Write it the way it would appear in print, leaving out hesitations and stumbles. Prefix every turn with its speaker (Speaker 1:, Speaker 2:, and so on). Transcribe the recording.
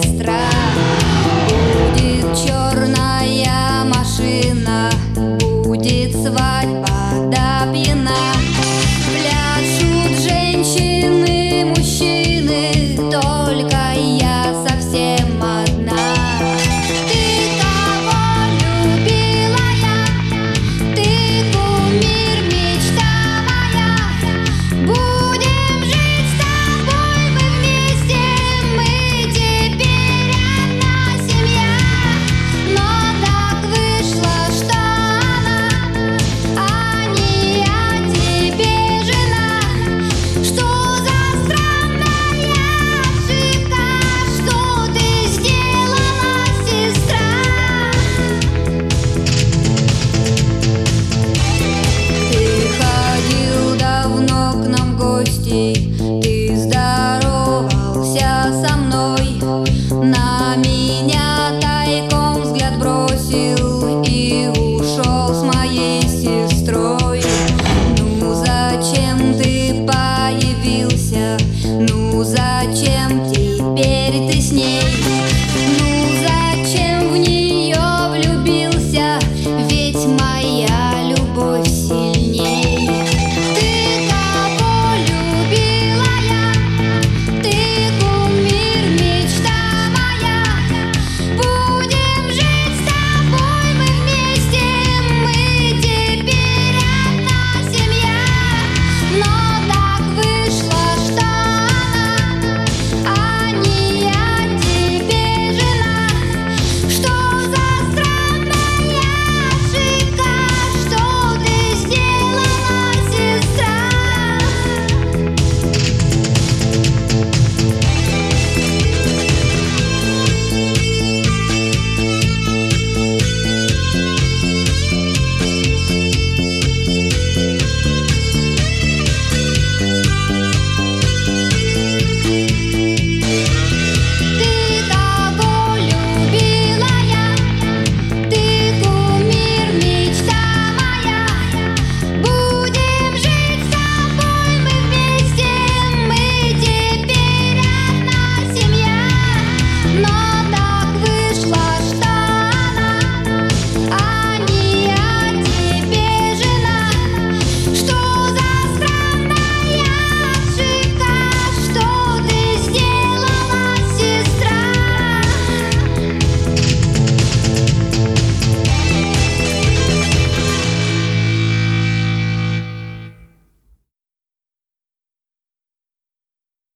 Speaker 1: сестра. Будет черная машина, будет свадьба да пьяна. Пляшут женщины, мужчины, только я совсем одна. Ты кого любила я? Ты кумир, мечта моя. Будем жить с тобой мы вместе, мы теперь одна семья. Но так вышло, что она, а не я тебе жена. Что за странная ошибка, что ты сделала, сестра? Ты ходил давно к нам в гости, ты здоровался со мной, на меня